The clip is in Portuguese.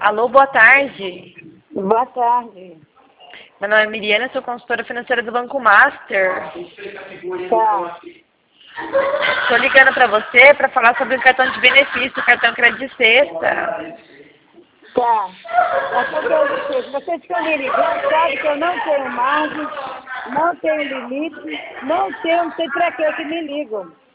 Alô, boa tarde. Boa tarde. Meu nome é Miriana, sou consultora financeira do Banco Master. Tá. Estou ligando para você para falar sobre o cartão de benefício, o cartão crédito sexta. Tá. Vocês estão me ligando, sabe que eu não tenho margem, não tenho limite, não sei para que me ligam.